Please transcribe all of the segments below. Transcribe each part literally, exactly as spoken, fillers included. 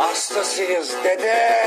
Hastasıyız dede.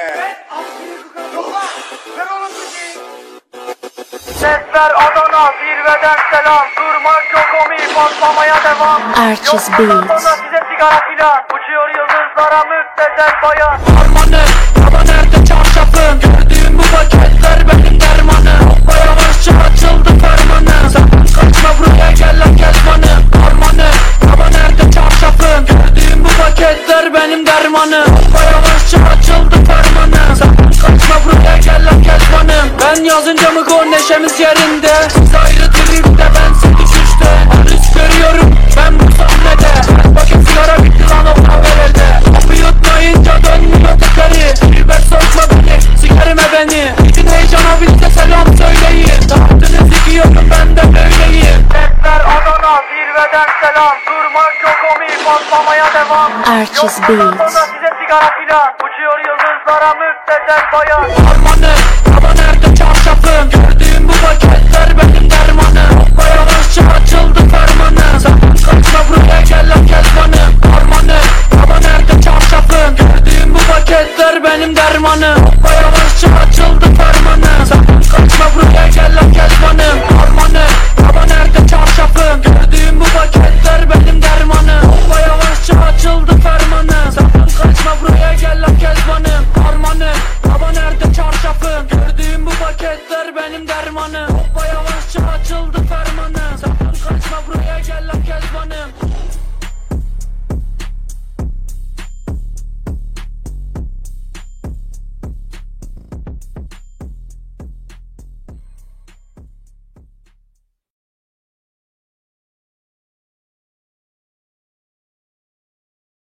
Sesler Adana, zirveden selam. Durmak yok omi, patlamaya devam. Archie's Yok bundan Beats. sonra size sigara filan. Uçuyor yıldızlara müptezel bayan. Harmanı, baba nerede çarşafın? Gördüğüm bu paketler benim dermanım. Hoppa yavaşça açıldı fermanım. Sakın kaçma buraya gel lan kezbanım. Harmanı, baba nerede çarşafın? Gördüğüm bu paketler benim dermanım. Hoppa yavaşça açıldı fermanım. Sakın kaçma buraya gel lan kezbanım. Ben yazınca mı gol neşemiz yerinde? Siz ayrı tripte bense düşüşte. Arız görüyorum ben bu sahnede. Paket sigara bitti lan o kahvelerde. Kapı yutmayınca dönmüyor tekeri. Biber sokma beni, sigarime beni. Bütün heyecana birlikte selam söyleyin. Tahtınızı giyiyorum ben de böyleyim. Sesler Adana, zirveden selam. Durmak yok omi, patlamaya devam. Archie's Yok bundan Beats. sonra size sigara filan. Uçuyor yıldızlara müptezel bayan. Harmanı, baba nerede çarşafın? Gördüğüm bu paketler benim dermanım. Hoppa yavaşça açıldı fermanım. Sakın kaçma buraya gel lan kezbanım. Harmanı, baba nerede çarşafın? Gördüğüm bu paketler benim dermanım.